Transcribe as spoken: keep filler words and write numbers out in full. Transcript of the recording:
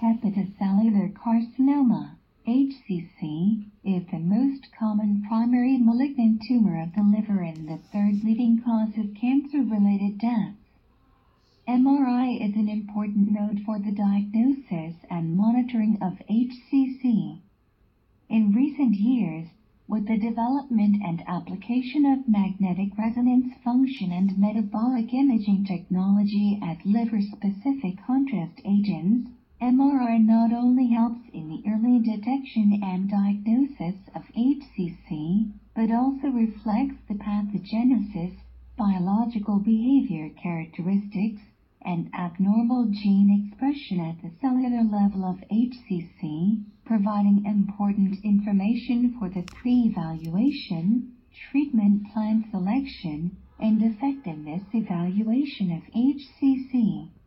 hepatocellular carcinoma, H C C, is the most common primary malignant tumor of the liver and the third leading cause of cancer-related deaths. M R I is an important node for the diagnosis and monitoring of H C C. In recent years, with the development and application of magnetic resonance function and metabolic imaging technology as liver-specific contrast agents, M R I not only helps in the early detection and diagnosis of H C C, but also reflects the pathogenesis, biological behavior characteristics, and abnormal gene expression at the cellular level of H C C, providing important information for the pre-evaluation, treatment plan selection, and effectiveness evaluation of H C C.